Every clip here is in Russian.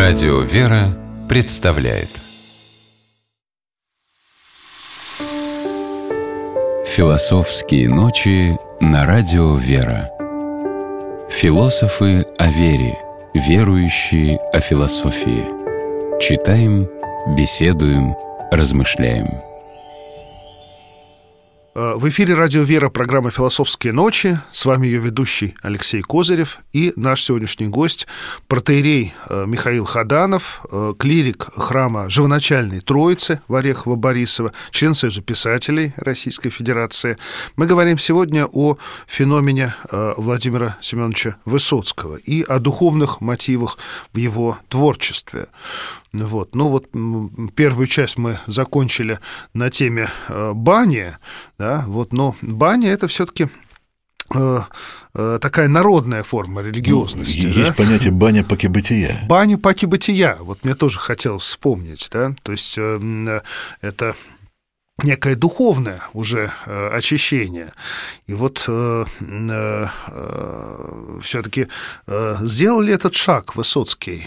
Радио «Вера» представляет Философские ночи на Радио «Вера». Философы о вере, верующие о философии. Читаем, беседуем, размышляем. В эфире «Радио Вера», программа «Философские ночи». С вами ее ведущий Алексей Козырев и наш сегодняшний гость протоиерей Михаил Хаданов, клирик храма Живоначальной Троицы в Орехово-Борисово, член Союза писателей Российской Федерации. Мы говорим сегодня о феномене Владимира Семеновича Высоцкого и о духовных мотивах в его творчестве. Первую часть мы закончили на теме бани, да, но баня — это все-таки такая народная форма религиозности. Есть понятие баня паки-бытия. Баня паки-бытия. Мне тоже хотелось вспомнить, да, то есть это некое духовное уже очищение. И все-таки сделал ли этот шаг Высоцкий,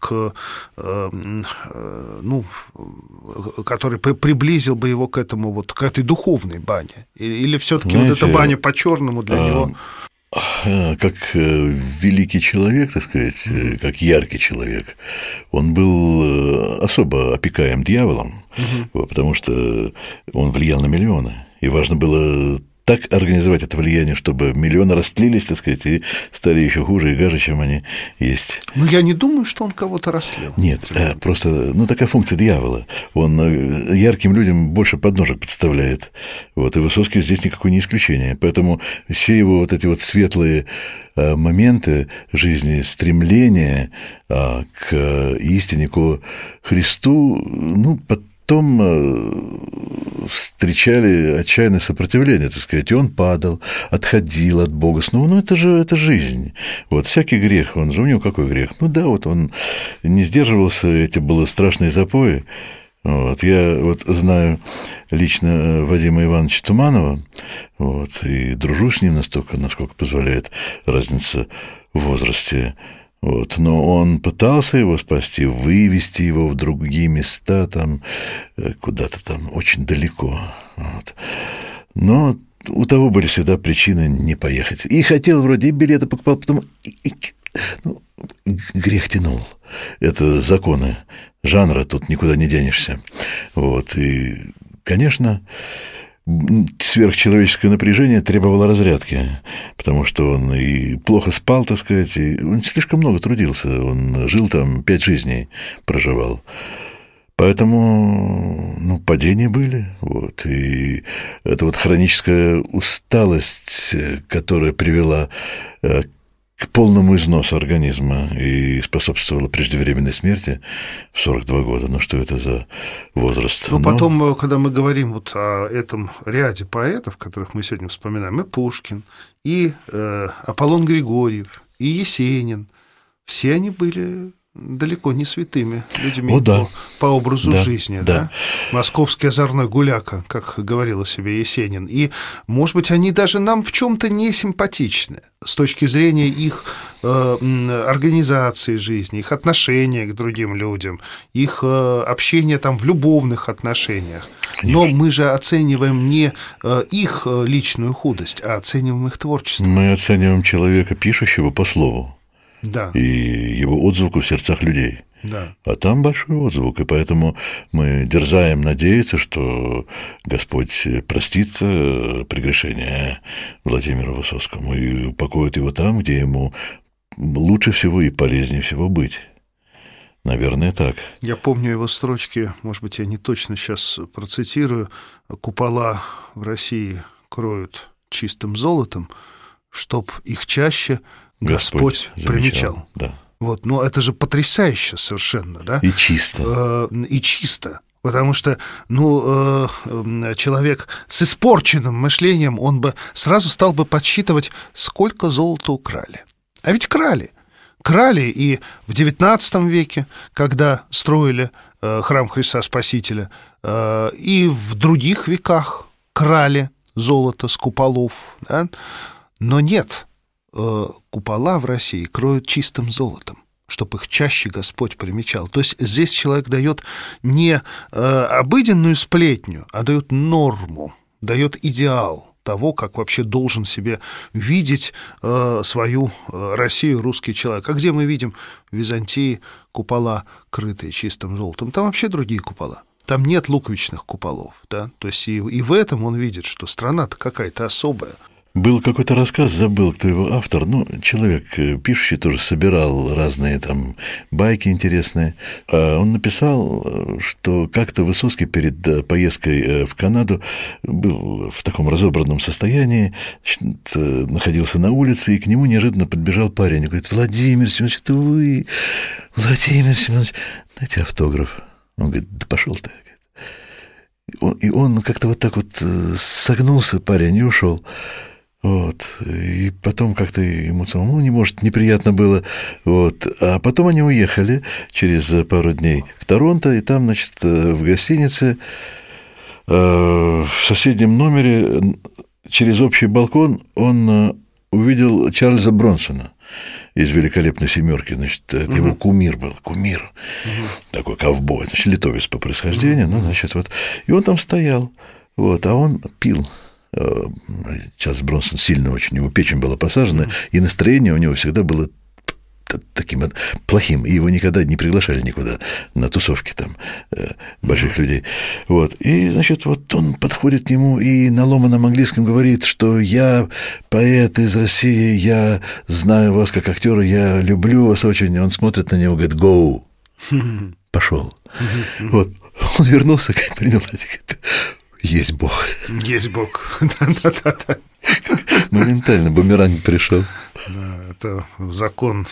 который приблизил бы его к этому, к этой духовной бане? Или все-таки эта баня по-черному для него? Как великий человек, так сказать, как яркий человек, он был особо опекаем дьяволом, потому что он влиял на миллионы, и важно было так организовать это влияние, чтобы миллионы растлились, так сказать, и стали еще хуже и гаже, чем они есть. Я не думаю, что он кого-то растлил. Нет, просто, такая функция дьявола. Он ярким людям больше подножек подставляет. И Высоцкий здесь никакое не исключение. Поэтому все его эти светлые моменты жизни, стремления к истине, к Христу, потом встречали отчаянное сопротивление, так сказать, и он падал, отходил от Бога снова. Это жизнь. Всякий грех, у него какой грех? Он не сдерживался, эти были страшные запои. Я знаю лично Вадима Ивановича Туманова, и дружу с ним настолько, насколько позволяет разница в возрасте. Но он пытался его спасти, вывести его в другие места, куда-то очень далеко. Но у того были всегда причины не поехать. И хотел вроде, и билеты покупал, потом грех тянул. Это законы жанра, тут никуда не денешься. И, конечно, сверхчеловеческое напряжение требовало разрядки, потому что он и плохо спал, так сказать, и он слишком много трудился, он жил 5 жизней, проживал. Поэтому, падения были, и эта хроническая усталость, которая привела к полному износу организма и способствовала преждевременной смерти в 42 года. Что это за возраст? Потом, когда мы говорим о этом ряде поэтов, которых мы сегодня вспоминаем, и Пушкин, и Аполлон Григорьев, и Есенин, все они были далеко не святыми людьми по образу жизни. Да? Московский озорной гуляка, как говорил о себе Есенин. И, может быть, они даже нам в чем-то не симпатичны с точки зрения их организации жизни, их отношения к другим людям, их общения в любовных отношениях. Конечно. Но мы же оцениваем не их личную худость, а оцениваем их творчество. Мы оцениваем человека, пишущего по слову. Да. И его отзвуку в сердцах людей. Да. А там большой отзвук, и поэтому мы дерзаем надеяться, что Господь простит прегрешения Владимиру Высоцкому и упокоит его там, где ему лучше всего и полезнее всего быть. Наверное, так. Я помню его строчки, может быть, я не точно сейчас процитирую: «Купола в России кроют чистым золотом, чтоб их чаще Господь примечал». Да. Это же потрясающе совершенно, да? И чисто. И чисто. Потому что, человек с испорченным мышлением, он бы сразу стал бы подсчитывать, сколько золота украли. А ведь крали. Крали и в XIX веке, когда строили храм Христа Спасителя, и в других веках крали золото с куполов. Да? Но нет, купола в России кроют чистым золотом, чтобы их чаще Господь примечал. То есть здесь человек дает не обыденную сплетню, а дает норму, дает идеал того, как вообще должен себе видеть свою Россию русский человек. А где мы видим в Византии купола, крытые чистым золотом? Там вообще другие купола. Там нет луковичных куполов. Да? То есть и в этом он видит, что страна-то какая-то особая. Был какой-то рассказ, забыл, кто его автор, человек, пишущий, тоже собирал разные там байки интересные. Он написал, что как-то Высоцкий перед поездкой в Канаду был в таком разобранном состоянии, находился на улице, и к нему неожиданно подбежал парень и говорит: Владимир Семенович, это вы, Владимир Семенович, дайте автограф. Он говорит: да пошел ты. И он как-то вот так вот согнулся, парень, и ушел. Вот. И потом как-то ему самому неприятно было. Вот. А потом они уехали через пару дней в Торонто, и там, значит, в гостинице в соседнем номере через общий балкон он увидел Чарльза Бронсона из «Великолепной семерки». Значит, это его кумир был, такой ковбой, значит, литовец по происхождению. Значит, вот. И он там стоял, вот, а он пил. Чарльз Бронсон сильно очень, у него печень была посажена, и настроение у него всегда было таким плохим, и его никогда не приглашали никуда на тусовки там больших людей. Вот. И, значит, вот он подходит к нему и на ломаном английском говорит, что я поэт из России, я знаю вас как актера, я люблю вас очень. И он смотрит на него и говорит: go, пошел. Вот. Он вернулся, принял, говорит: есть Бог. Есть Бог. Да. Моментально бумеранг пришел. Да, это закон,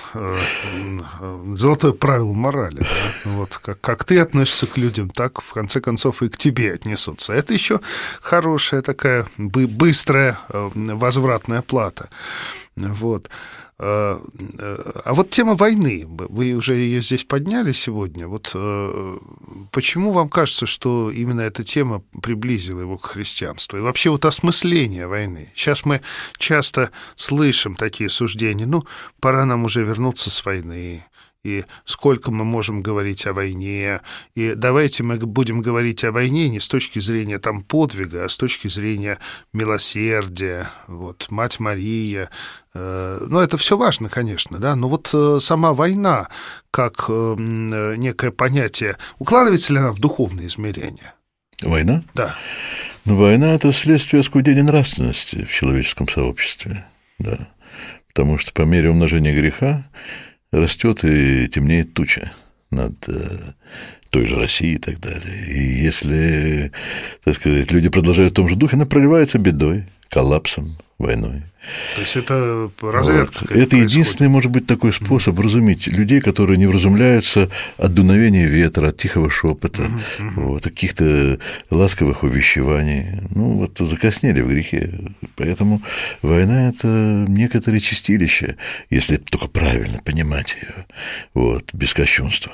золотое правило морали. Да? Вот, как ты относишься к людям, так, в конце концов, и к тебе отнесутся. Это еще хорошая такая быстрая возвратная плата. Вот. А вот тема войны, вы уже ее здесь подняли сегодня. Вот почему вам кажется, что именно эта тема приблизила его к христианству? И вообще вот осмысление войны. Сейчас мы часто слышим такие суждения: пора нам уже вернуться с войны. И сколько мы можем говорить о войне, и давайте мы будем говорить о войне не с точки зрения там подвига, а с точки зрения милосердия, вот, Мать Мария. Это все важно, конечно, да, но вот сама война, как некое понятие, укладывается ли она в духовное измерение? Война? Да. Война – это следствие оскудения нравственности в человеческом сообществе, да, потому что по мере умножения греха растет и темнеет туча над той же Россией и так далее. И если, так сказать, люди продолжают в том же духе, она проливается бедой, коллапсом, войной. То есть это разрядка. Вот. Это единственный, может быть, такой способ вразумить людей, которые не вразумляются от дуновения ветра, от тихого шепота, от каких-то ласковых увещеваний. Закоснели в грехе. Поэтому война – это некоторое чистилище, если только правильно понимать ее, без кощунства.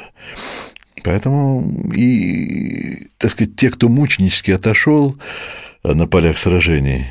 Поэтому и, так сказать, те, кто мученически отошел на полях сражений,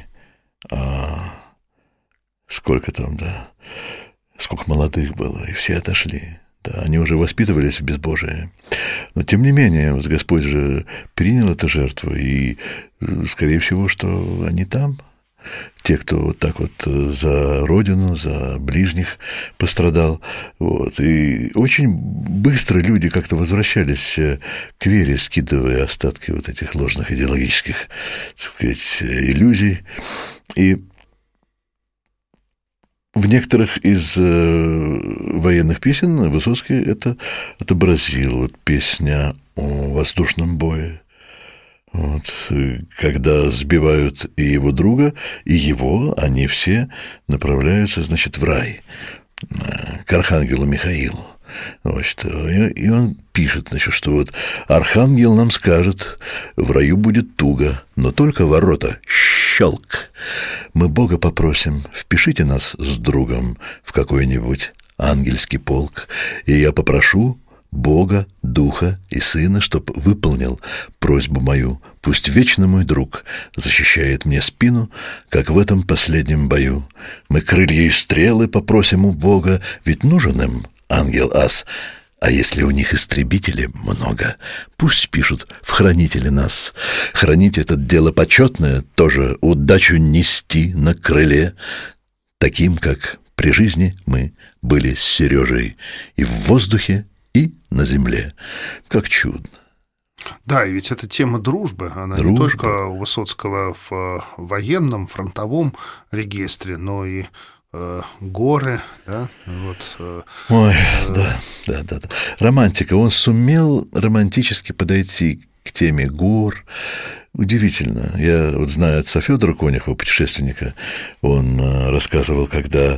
сколько там, да, сколько молодых было, и все отошли. Да, они уже воспитывались в безбожии. Но, тем не менее, Господь же принял эту жертву, и, скорее всего, что они там. Те, кто вот так вот за Родину, за ближних пострадал. Вот. И очень быстро люди как-то возвращались к вере, скидывая остатки вот этих ложных идеологических, так сказать, иллюзий. И в некоторых из военных песен Высоцкий это отобразил. Вот песня о воздушном бое. Вот, когда сбивают и его друга, и его, они все направляются, значит, в рай, к архангелу Михаилу. Вот, и он пишет, значит, что вот архангел нам скажет: в раю будет туго, но только ворота щелк. Мы Бога попросим, впишите нас с другом в какой-нибудь ангельский полк, и я попрошу Бога, Духа и Сына, чтоб выполнил просьбу мою. Пусть вечный мой друг защищает мне спину, как в этом последнем бою. Мы крылья и стрелы попросим у Бога, ведь нужен им ангел ас. А если у них истребители много, пусть пишут в хранители нас. Хранить это дело почетное, тоже удачу нести на крыле, таким, как при жизни мы были с Сережей и в воздухе, и на земле. Как чудно. Да, и ведь эта тема дружбы, она не только у Высоцкого в военном, фронтовом регистре, но и горы, да, вот. Ой, да. Романтика. Он сумел романтически подойти к теме гор. Удивительно. Я вот знаю отца Федора Конюхова, путешественника, он рассказывал, когда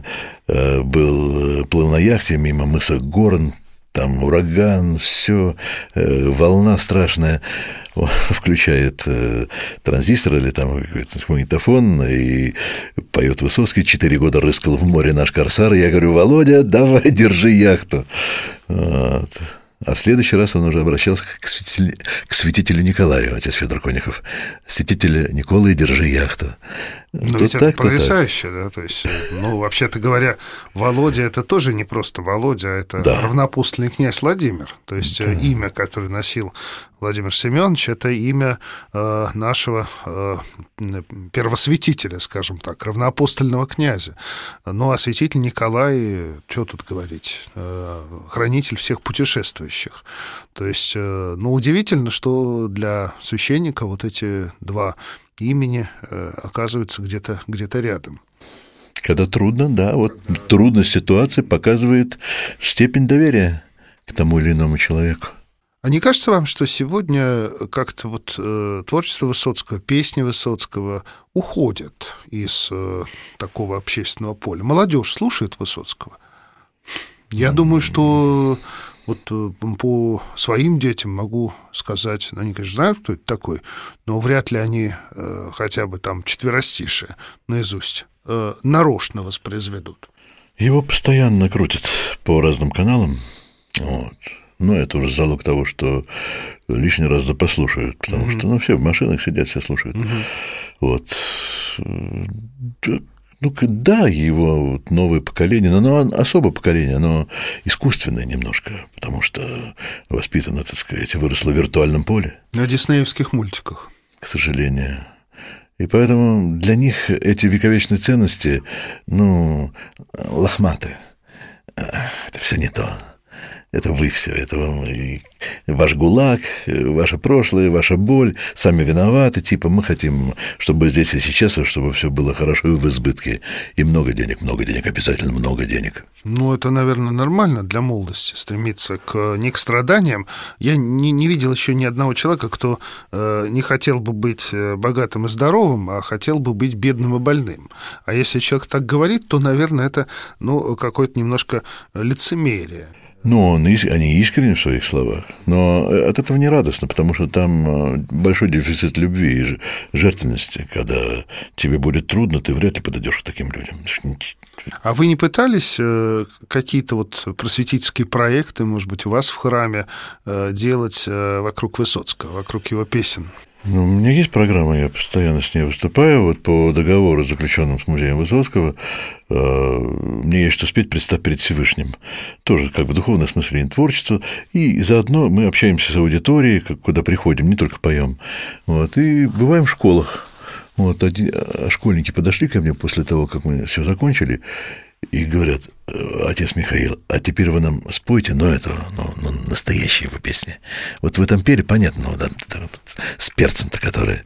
плыл на яхте мимо мыса Горн, там ураган, все, волна страшная. Он включает транзистор или там какой-то магнитофон и поет Высоцкий: 4 года рыскал в море наш корсар. И я говорю: Володя, давай, держи яхту. Вот. А в следующий раз он уже обращался к святителю Николаю, отец Федор Конюхов. Святителя Николай, держи яхту. Но ведь это потрясающе, да, то есть, ну, вообще-то говоря, Володя — это тоже не просто Володя, это равноапостольный князь Владимир, то есть имя, которое носил Владимир Семенович, это имя нашего первосвятителя, скажем так, равноапостольного князя. Ну, а святитель Николай, что тут говорить, хранитель всех путешествующих. То есть, ну, удивительно, что для священника вот эти два имени оказываются где-то рядом. Когда трудно, да, вот трудность ситуации показывает степень доверия к тому или иному человеку. А не кажется вам, что сегодня как-то вот творчество Высоцкого, песни Высоцкого уходят из такого общественного поля? Молодежь слушает Высоцкого? Я думаю, что вот по своим детям могу сказать, они, конечно, знают, кто это такой, но вряд ли они хотя бы там четверостишие наизусть нарочно воспроизведут. Его постоянно крутят по разным каналам. Вот. Но это уже залог того, что лишний раз да послушают, потому что, ну, все в машинах сидят, все слушают. Вот. Ну, да, его вот новое поколение, но оно особое поколение, оно искусственное немножко, потому что воспитано, так сказать, выросло в виртуальном поле. На диснеевских мультиках. К сожалению. И поэтому для них эти вековечные ценности, ну, лохматы. Это все не то. Это вы все, это вам и ваш ГУЛАГ, ваше прошлое, ваша боль, сами виноваты, типа мы хотим, чтобы здесь и сейчас, чтобы все было хорошо и в избытке, и много денег, обязательно много денег. Ну, это, наверное, нормально для молодости, стремиться не к страданиям. Я не видел еще ни одного человека, кто не хотел бы быть богатым и здоровым, а хотел бы быть бедным и больным. А если человек так говорит, то, наверное, это, ну, какое-то немножко лицемерие. Ну, они искренни в своих словах, но от этого не радостно, потому что там большой дефицит любви и жертвенности. Когда тебе будет трудно, ты вряд ли подойдешь к таким людям. А вы не пытались какие-то вот просветительские проекты, может быть, у вас в храме делать вокруг Высоцкого, вокруг его песен? Ну, у меня есть программа, я постоянно с ней выступаю. Вот по договору, заключенному с музеем Высоцкого, мне есть что спеть, представь перед Всевышним. Тоже как бы духовное осмысление творчества. И заодно мы общаемся с аудиторией, куда приходим, не только поем. Вот, и бываем в школах. Вот, школьники подошли ко мне после того, как мы все закончили, и говорят: отец Михаил, а теперь вы нам спойте, настоящие его песни. Вот в этом пели, понятно, да, с перцем-то, которые...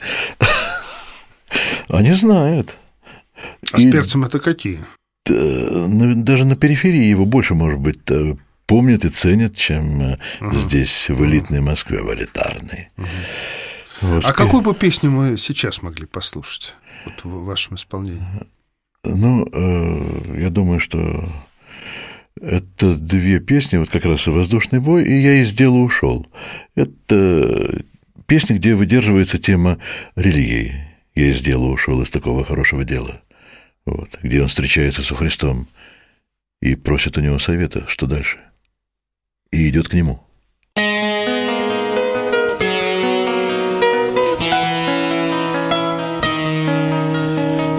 Они знают. А с перцем это какие? Даже на периферии его больше, может быть, помнят и ценят, чем здесь, в элитной Москве, в элитарной. Вот, а какую бы песню мы сейчас могли послушать вот в вашем исполнении? Ну, я думаю, что это две песни, вот как раз «Воздушный бой» и «Я из дела ушел». Это песни, где выдерживается тема религии. «Я из дела ушел, из такого хорошего дела». Вот, где он встречается со Христом и просит у него совета, что дальше, и идет к нему.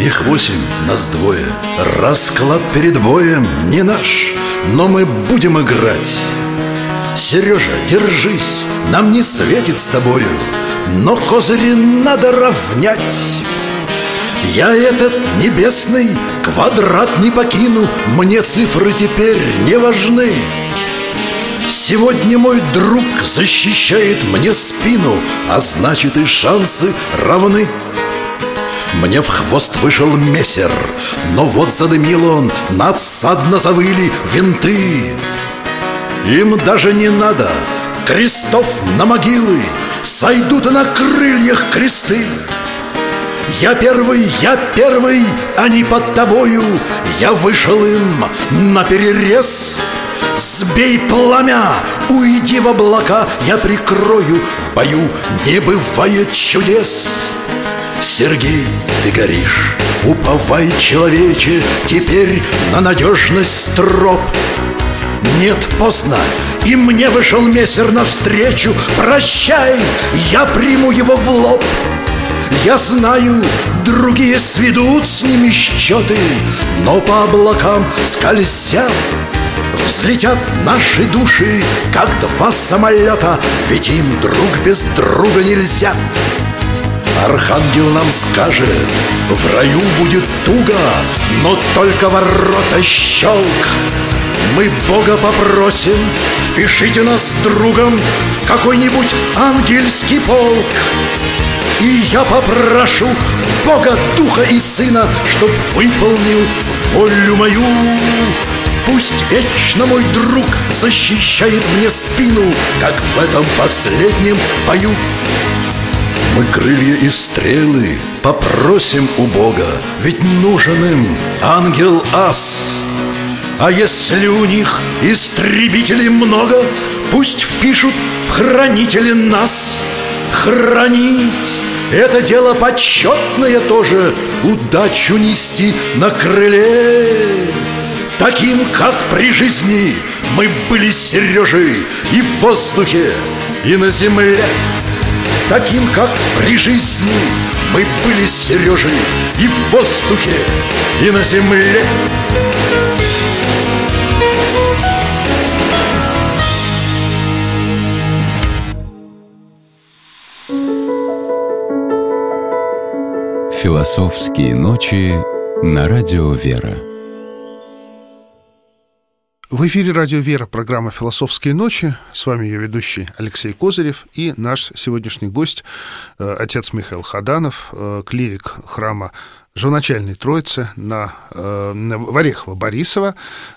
Их 8, нас 2. Расклад перед боем не наш, но мы будем играть. Сережа, держись, нам не светит с тобою, но козыри надо равнять. Я этот небесный квадрат не покину, мне цифры теперь не важны. Сегодня мой друг защищает мне спину, а значит и шансы равны. Мне в хвост вышел мессер, но вот задымил он, надсадно завыли винты. Им даже не надо крестов на могилы, сойдут на крыльях кресты. Я первый, они под тобою, я вышел им наперерез. Сбей пламя, уйди в облака, я прикрою, в бою не бывает чудес. Сергей, ты горишь, уповай, человече, теперь на надежность троп. Нет, поздно, и мне вышел мессер навстречу. Прощай, я приму его в лоб. Я знаю, другие сведут с ними счеты, но по облакам скользя взлетят наши души, как 2 самолета, ведь им друг без друга нельзя. Архангел нам скажет, в раю будет туго, но только ворота щелк. Мы Бога попросим, впишите нас с другом в какой-нибудь ангельский полк. И я попрошу Бога, Духа и Сына, чтоб выполнил волю мою. Пусть вечно мой друг защищает мне спину, как в этом последнем бою. Мы крылья и стрелы попросим у Бога, ведь нужен им ангел-ас. А если у них истребителей много, пусть впишут в хранители нас. Хранить — это дело почетное тоже, удачу нести на крыле. Таким, как при жизни, мы были с Сережей и в воздухе, и на земле. Таким, как при жизни, мы были с Сережей и в воздухе, и на земле. Философские ночи на радио «Вера». В эфире радио «Вера» программа «Философские ночи». С вами ее ведущий Алексей Козырев и наш сегодняшний гость, отец Михаил Хаданов, клирик храма Живоначальной Троицы в Орехово-Борисово,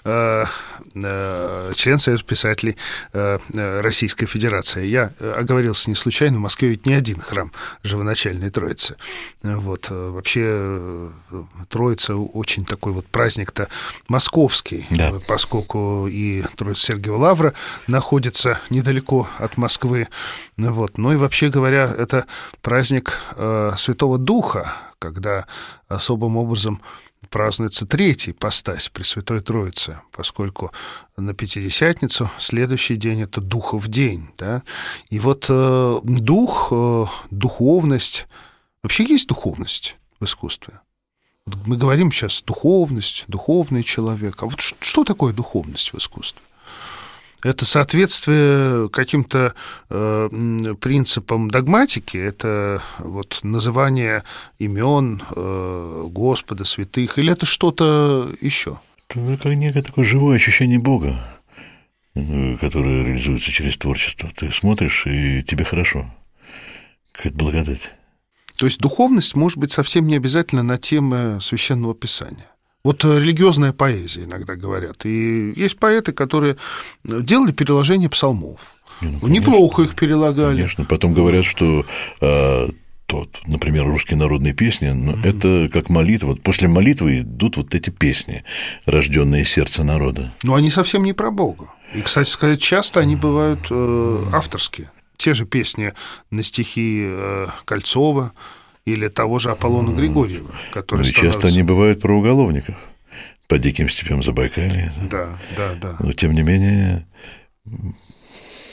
член Союза писателей Российской Федерации. Я оговорился не случайно, в Москве ведь не один храм Живоначальной Троицы. Вот. Вообще Троица очень такой вот праздник-то московский, да. Поскольку и Троица Сергиева Лавра находится недалеко от Москвы. Вот. Ну и вообще говоря, это праздник Святого Духа, когда особым образом празднуется 3-я ипостась Пресвятой Троицы, поскольку на Пятидесятницу следующий день — это Духов день. Да? И вот дух, духовность... Вообще есть духовность в искусстве? Мы говорим сейчас духовность, духовный человек. А вот что такое духовность в искусстве? Это соответствие каким-то принципам догматики, это вот называние имен Господа, святых, или это что-то еще? Это некое такое живое ощущение Бога, которое реализуется через творчество. Ты смотришь, и тебе хорошо. Какая-то благодать. То есть духовность может быть совсем не обязательно на темы Священного Писания. Вот религиозная поэзия, иногда говорят. И есть поэты, которые делали переложение псалмов. Неплохо их перелагали. Конечно. Потом говорят, что например, русские народные песни, это как молитва. Вот после молитвы идут вот эти песни, рожденные из сердца народа. Но они совсем не про Бога. И, кстати сказать, часто они бывают авторские. Те же песни на стихи Кольцова или того же Аполлона Григорьева, который становится... Часто они бывают про уголовников по диким степям Забайкалья. Да. Но, тем не менее,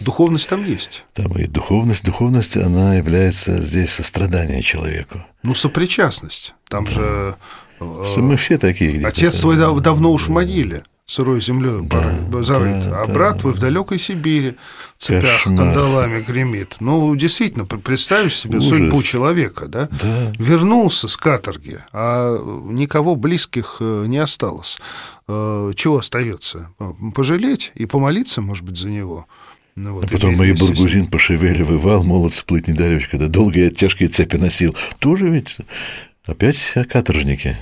Духовность там есть. Там и духовность, она является здесь сострадание человеку. Ну, сопричастность. Там же... Мы все такие. Отец свой давно уж в могиле, сырой землей зарыт, а брат твой в далекой Сибири в цепях кандалами гремит. Ну, действительно, представишь себе судьбу человека, да? Вернулся с каторги, а никого близких не осталось. Чего остается? Пожалеть и помолиться, может быть, за него. Ну, вот, а потом и Бургузин пошевеливал, молодцы плыть недалече, когда долгие тяжкие цепи носил. Тоже ведь опять каторжники.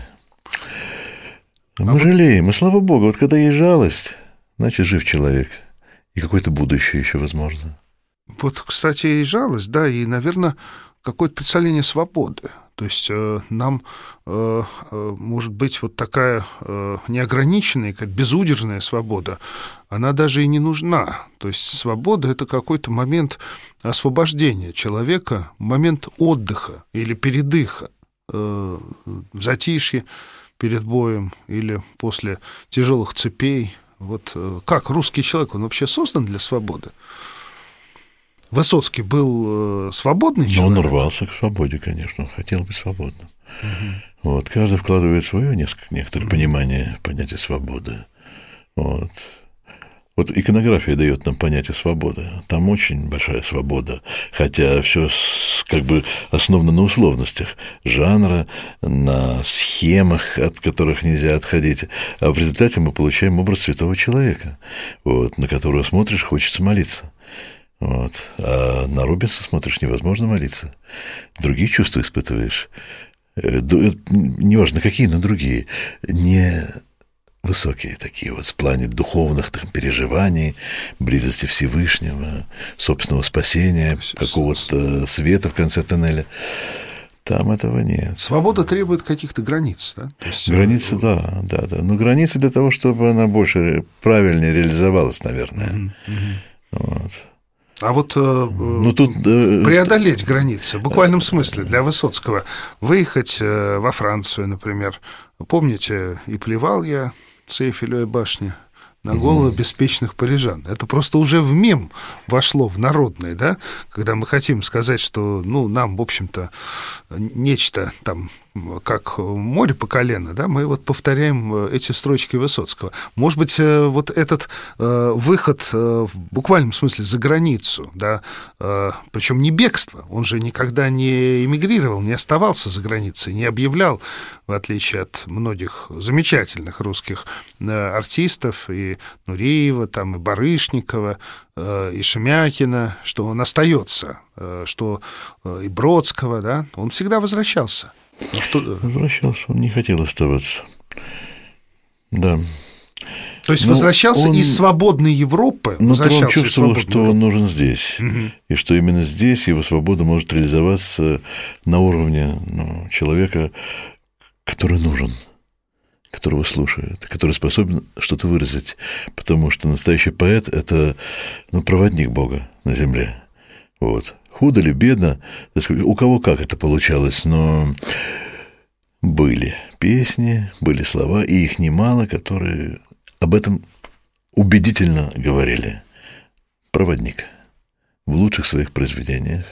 Мы жалеем, и слава Богу, вот когда есть жалость, значит, жив человек, и какое-то будущее еще возможно. Вот, кстати, и жалость, да, и, наверное, какое-то представление свободы. То есть нам, может быть, вот такая неограниченная, как безудержная свобода, она даже и не нужна. То есть свобода — это какой-то момент освобождения человека, момент отдыха или передыха, затишье перед боем или после тяжелых цепей. Вот как русский человек, он вообще создан для свободы? Высоцкий был свободный человек? Но он рвался к свободе, конечно, он хотел быть свободным. Вот, каждый вкладывает свое некоторое понимание в понятие свободы. Вот иконография дает нам понятие свободы. Там очень большая свобода, хотя все как бы основано на условностях жанра, на схемах, от которых нельзя отходить. А в результате мы получаем образ святого человека, вот, на которого смотришь, хочется молиться. Вот. А на Рубенса смотришь, невозможно молиться. Другие чувства испытываешь. Неважно, какие, но другие. Не высокие такие вот в плане духовных там, переживаний, близости Всевышнего, собственного спасения, какого-то света в конце тоннеля. Там этого нет. Свобода требует каких-то границ, да? То есть... Границы, да. Но границы для того, чтобы она больше правильнее реализовалась, наверное. Вот. А вот преодолеть границы, в буквальном смысле, для Высоцкого, выехать во Францию, например. Помните, и плевал я с Эйфелевой башни на головы беспечных парижан. Это просто уже в мем вошло, в народное, да, когда мы хотим сказать, что, ну, нам, в общем-то, нечто там, как море по колено, да, мы вот повторяем эти строчки Высоцкого. Может быть, вот этот выход в буквальном смысле за границу, да, причем не бегство, он же никогда не эмигрировал, не оставался за границей, не объявлял, в отличие от многих замечательных русских артистов, и Нуреева, там, и Барышникова, и Шемякина, что он остается, что и Бродского, да, он всегда возвращался. Возвращался, он не хотел оставаться. Да. То есть возвращался из свободной Европы. Но он чувствовал, что он нужен здесь. И что именно здесь его свобода может реализоваться на уровне человека, который нужен, которого слушают, который способен что-то выразить. Потому что настоящий поэт — это проводник Бога на земле. Вот. Худо ли, бедно, у кого как это получалось, но были песни, были слова, и их немало, которые об этом убедительно говорили. Проводник в лучших своих произведениях.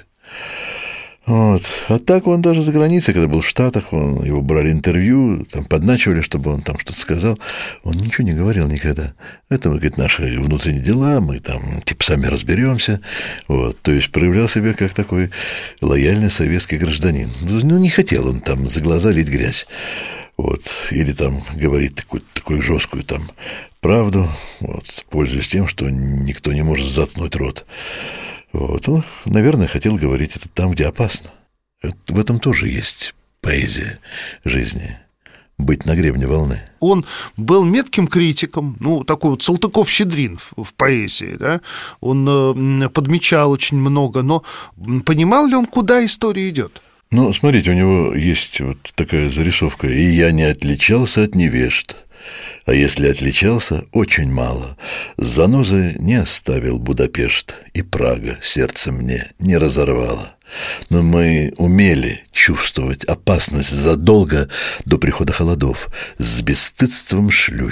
Вот. А так он даже за границей, когда был в Штатах, его брали интервью, там подначивали, чтобы он там что-то сказал. Он ничего не говорил никогда. Это, говорит, наши внутренние дела, мы там типа сами разберемся. Вот. То есть проявлял себя как такой лояльный советский гражданин. Не хотел он там за глаза лить грязь. Вот. Или там говорить такую жесткую там правду, вот, пользуясь тем, что никто не может заткнуть рот. Вот. Он, наверное, хотел говорить это там, где опасно. В этом тоже есть поэзия жизни. Быть на гребне волны. Он был метким критиком, такой вот Салтыков-Щедрин в поэзии, да? Он подмечал очень много, но понимал ли он, куда история идет? Смотрите, у него есть вот такая зарисовка. «И я не отличался от невежд. А если отличался, очень мало. Занозы не оставил Будапешт, и Прага сердце мне не разорвала. Но мы умели чувствовать опасность задолго до прихода холодов. С бесстыдством шлюхи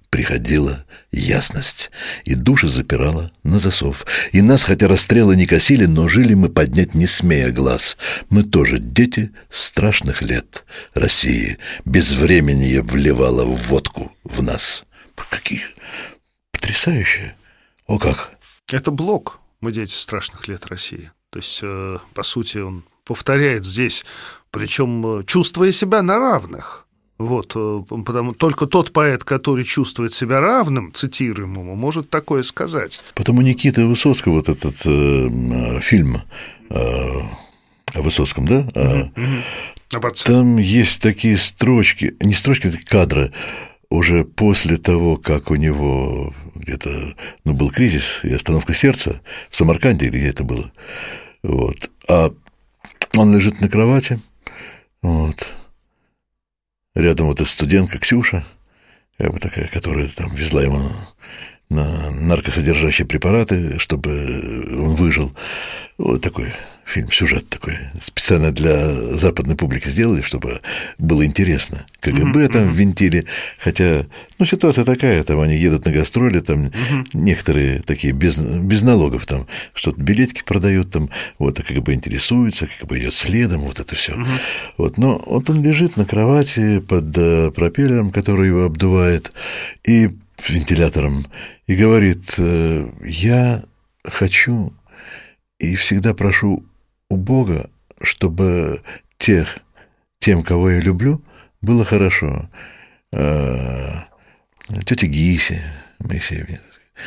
приходила ясность, и души запирала на засов. И нас, хотя расстрелы не косили, но жили мы, поднять не смея глаз. Мы тоже дети страшных лет России. Безвременье вливало водку в нас. Какие потрясающие! О как! Это Блок «Мы дети страшных лет России». То есть, по сути, он повторяет здесь, причем чувствуя себя на равных. Вот, потому только тот поэт, который чувствует себя равным цитируемому, может такое сказать. Потому Никиты Высоцкого, вот этот фильм о Высоцком, да? Об отце. Там есть такие строчки, не строчки, а кадры, уже после того, как у него где-то, был кризис и остановка сердца в Самарканде, или где это было, вот, а он лежит на кровати, вот, рядом вот эта студентка Ксюша, как бы такая, которая там везла ему на наркосодержащие препараты, чтобы он выжил. Вот такой фильм, сюжет такой. Специально для западной публики сделали, чтобы было интересно. КГБ там ввинтили. Хотя, ситуация такая, там они едут на гастроли, там некоторые такие без налогов, там что-то билетики продают, там, вот, а КГБ интересуется, КГБ идет следом, вот это все. Вот, но вот он лежит на кровати под пропеллером, который его обдувает, и вентилятором, и говорит: я хочу и всегда прошу у Бога, чтобы тем, кого я люблю, было хорошо. Тете Гисе, Моисеевне,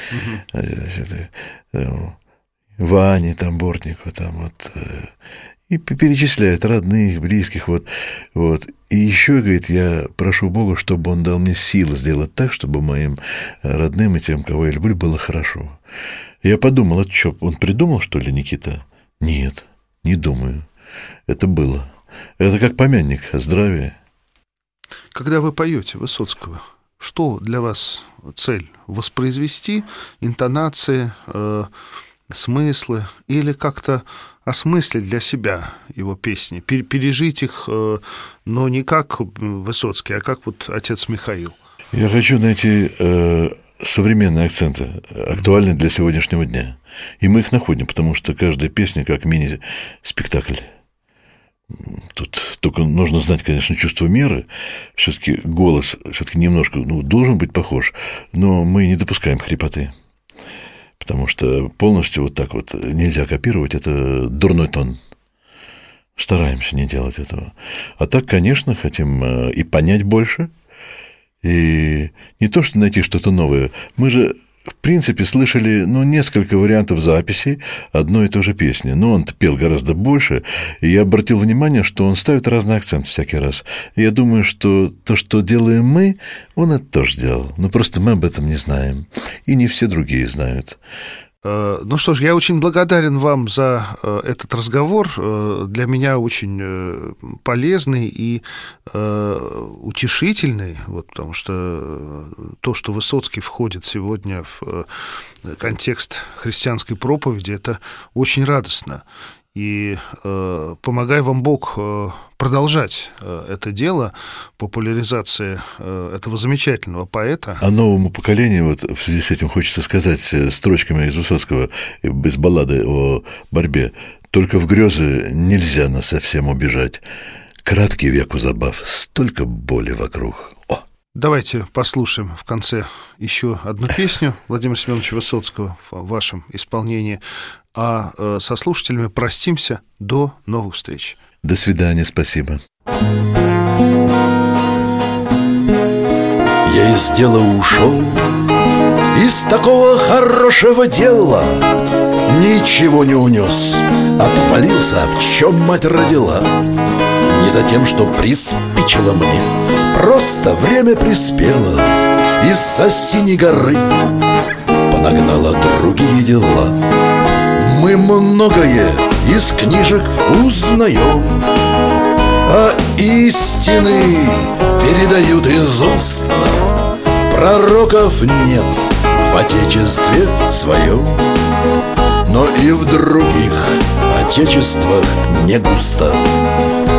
Ване там, Бортнику, там вот, и перечисляет родных, близких, вот. И еще, говорит, я прошу Бога, чтобы он дал мне силы сделать так, чтобы моим родным и тем, кого я люблю, было хорошо. Я подумал, это что, он придумал, что ли, Никита? Нет, не думаю. Это было. Это как помянник о здравии. Когда вы поете Высоцкого, что для вас цель? Воспроизвести интонации, смыслы или как-то осмыслить для себя его песни, пережить их, но не как Высоцкий, а как вот отец Михаил? Я хочу найти современные акценты, актуальные для сегодняшнего дня. И мы их находим, потому что каждая песня как мини-спектакль. Тут только нужно знать, конечно, чувство меры. Все-таки голос все-таки немножко должен быть похож, но мы не допускаем хрипоты. Потому что полностью вот так вот нельзя копировать, это дурной тон. Стараемся не делать этого. А так, конечно, хотим и понять больше, и не то, что найти что-то новое. Мы же, в принципе, слышали, несколько вариантов записей одной и той же песни. Но он пел гораздо больше, и я обратил внимание, что он ставит разный акцент всякий раз. И я думаю, что то, что делаем мы, он это тоже делал. Но просто мы об этом не знаем. И не все другие знают. Ну что ж, я очень благодарен вам за этот разговор. Для меня очень полезный и утешительный, потому что то, что Высоцкий входит сегодня в контекст христианской проповеди, это очень радостно. И помогай вам Бог продолжать это дело, популяризации этого замечательного поэта. А новому поколению, вот в связи с этим хочется сказать строчками из Высоцкого, из баллады о борьбе: «Только в грезы нельзя насовсем убежать. Краткий век у забав, столько боли вокруг». Давайте послушаем в конце еще одну песню Владимира Семеновича Высоцкого в вашем исполнении, а со слушателями простимся. До новых встреч. До свидания, спасибо. Я из дела ушел, из такого хорошего дела ничего не унес, отвалился, в чем мать родила. Не за тем, что приспичило мне, просто время приспело, из-за синей горы понагнало другие дела. Мы многое из книжек узнаем, а истины передают из уст нам. Пророков нет в отечестве своем, но и в других отечествах не густо.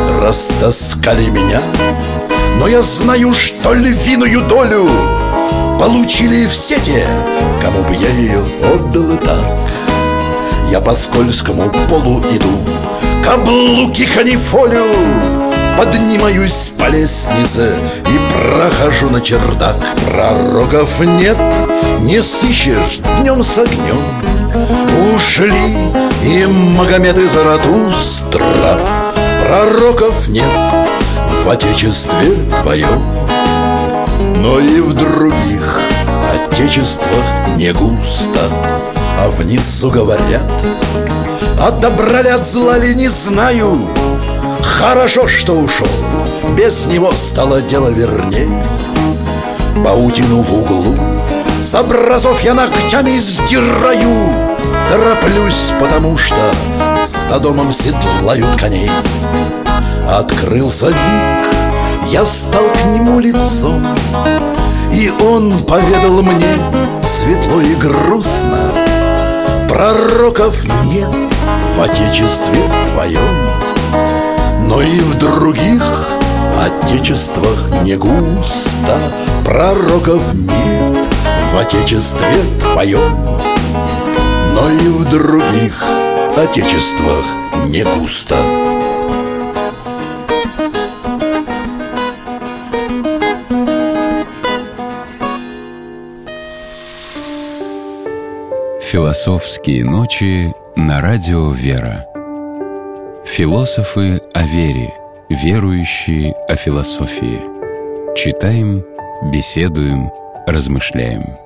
Растаскали меня, но я знаю, что львиную долю получили все те, кому бы я ее отдал и так. Я по скользкому полу иду, каблуки канифолю, поднимаюсь по лестнице и прохожу на чердак. Пророков нет, не сыщешь днем с огнем. Ушли и Магомед, и Заратустра. Пророков нет в отечестве твоем, но и в других отечествах не густо. А внизу говорят, от добра ли, от зла ли, не знаю. Хорошо, что ушел, без него стало дело верней. Паутину в углу с образов я ногтями сдираю. Тороплюсь, потому что за домом седлают коней. Открылся люк, я стал к нему лицом, и он поведал мне светло и грустно: пророков нет в отечестве твоем, но и в других отечествах не густо. Пророков нет в отечестве твоем, но и в других отечествах не густо. Философские ночи на радио «Вера». Философы о вере, верующие о философии. Читаем, беседуем, размышляем.